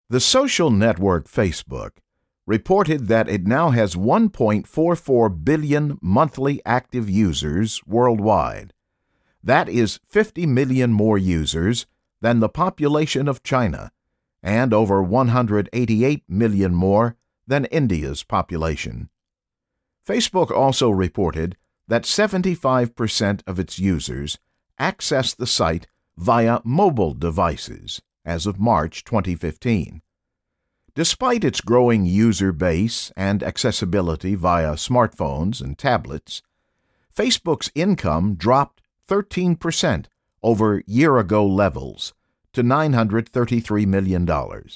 The social network Facebook reported that it now has 1.44 billion monthly active users worldwide. That is 50 million more users than the population of China and over 188 million more than India's population. Facebook also reported that 75% of its users access the site via mobile devices as of March 2015. Despite its growing user base and accessibility via smartphones and tablets, Facebook's income dropped 13% over year-ago levels to $933 million.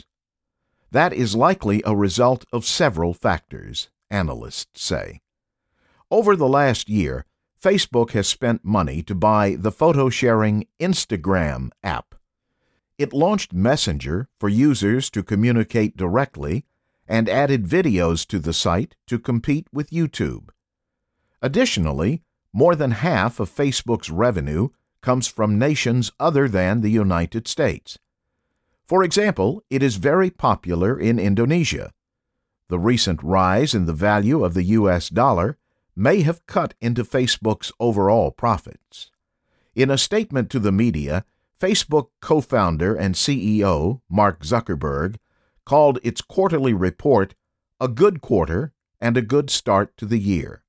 That is likely a result of several factors, analysts say. Over the last year, Facebook has spent money to buy the photo-sharing Instagram app. It launched Messenger for users to communicate directly and added videos to the site to compete with YouTube. Additionally, more than half of Facebook's revenue comes from nations other than the United States. For example, it is very popular in Indonesia. The recent rise in the value of the U.S. dollar may have cut into Facebook's overall profits. In a statement to the media, Facebook co-founder and CEO Mark Zuckerberg called its quarterly report a good quarter and a good start to the year.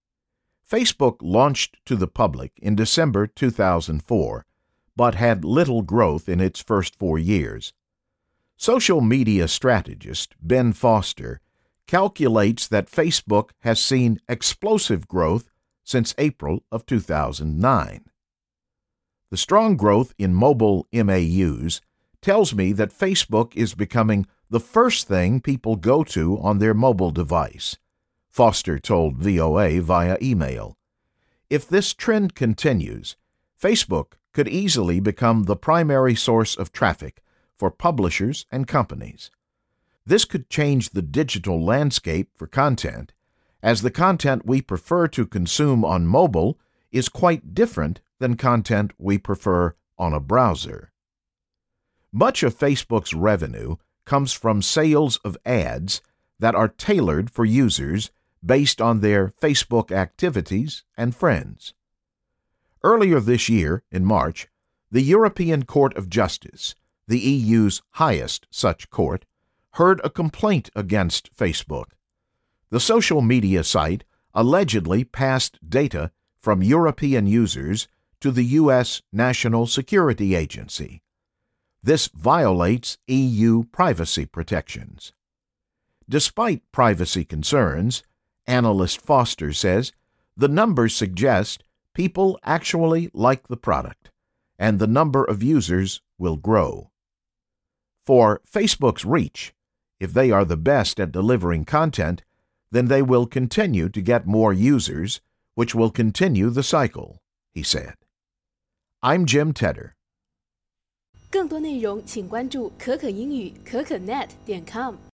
Facebook launched to the public in December 2004, but had little growth in its first 4 years. Social media strategist Ben Foster calculates that Facebook has seen explosive growth since April of 2009. The strong growth in mobile MAUs tells me that Facebook is becoming the first thing people go to on their mobile device, Foster told VOA via email. If this trend continues, Facebook could easily become the primary source of traffic for publishers and companies. This could change the digital landscape for content, as the content we prefer to consume on mobile is quite different than content we prefer on a browser. Much of Facebook's revenue comes from sales of ads that are tailored for users based on their Facebook activities and friends. Earlier this year, in March, the European Court of Justice, the EU's highest such court, heard a complaint against Facebook. The social media site allegedly passed data from European users to the U.S. National Security Agency. This violates EU privacy protections. Despite privacy concerns, analyst Foster says the numbers suggest people actually like the product, and the number of users will grow. For Facebook's reach, if they are the best at delivering content, then they will continue to get more users, which will continue the cycle, he said. I'm Jim Tedder. 更多内容请关注可可英语可可net.com。